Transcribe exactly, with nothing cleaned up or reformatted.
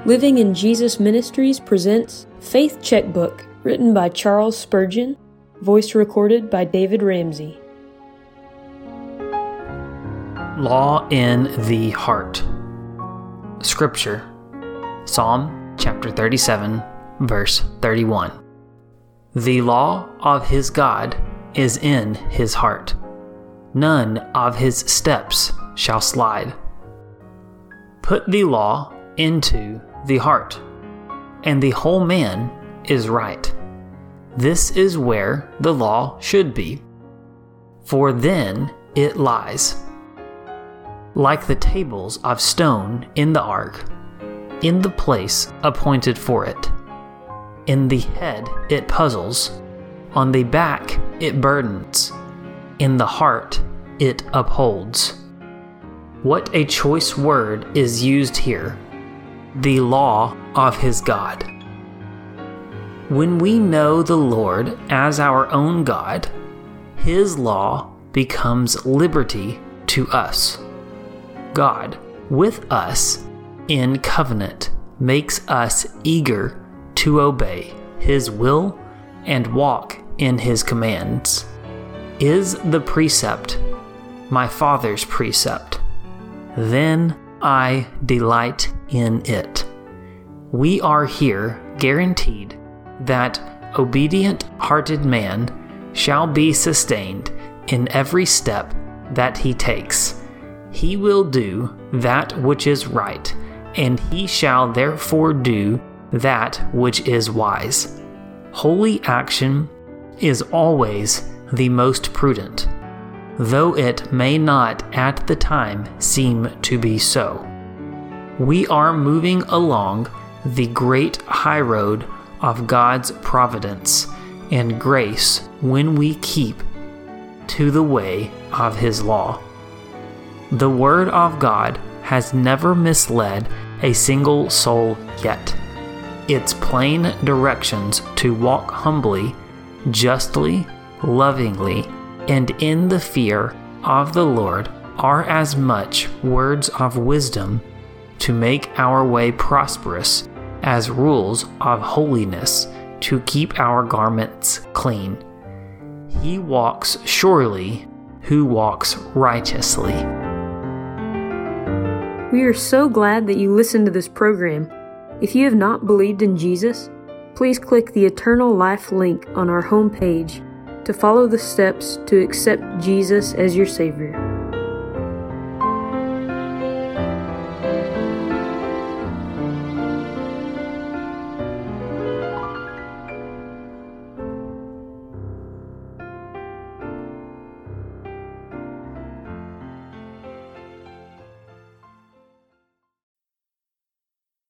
Living in Jesus Ministries presents Faith Checkbook, written by Charles Spurgeon, voice recorded by David Ramsey. Law in the Heart. Scripture, Psalm chapter thirty-seven, verse thirty-one. The law of his God is in his heart. None of his steps shall slide. Put the law into the heart, and the whole man is right. This is where the law should be, for then it lies. Like the tables of stone in the ark, in the place appointed for it. In the head it puzzles, on the back it burdens, in the heart it upholds. What a choice word is used here. The law of his God. When we know the Lord as our own God, his law becomes liberty to us. God, with us in covenant, makes us eager to obey his will and walk in his commands. Is the precept my Father's precept? Then I delight in it. We are here guaranteed that obedient-hearted man shall be sustained in every step that he takes. He will do that which is right, and he shall therefore do that which is wise. Holy action is always the most prudent, though it may not at the time seem to be so. We are moving along the great high road of God's providence and grace when we keep to the way of his law. The Word of God has never misled a single soul yet. Its plain directions to walk humbly, justly, lovingly, and in the fear of the Lord are as much words of wisdom to make our way prosperous as rules of holiness to keep our garments clean. He walks surely who walks righteously. We are so glad that you listened to this program. If you have not believed in Jesus, please click the Eternal Life link on our homepage to follow the steps to accept Jesus as your Savior.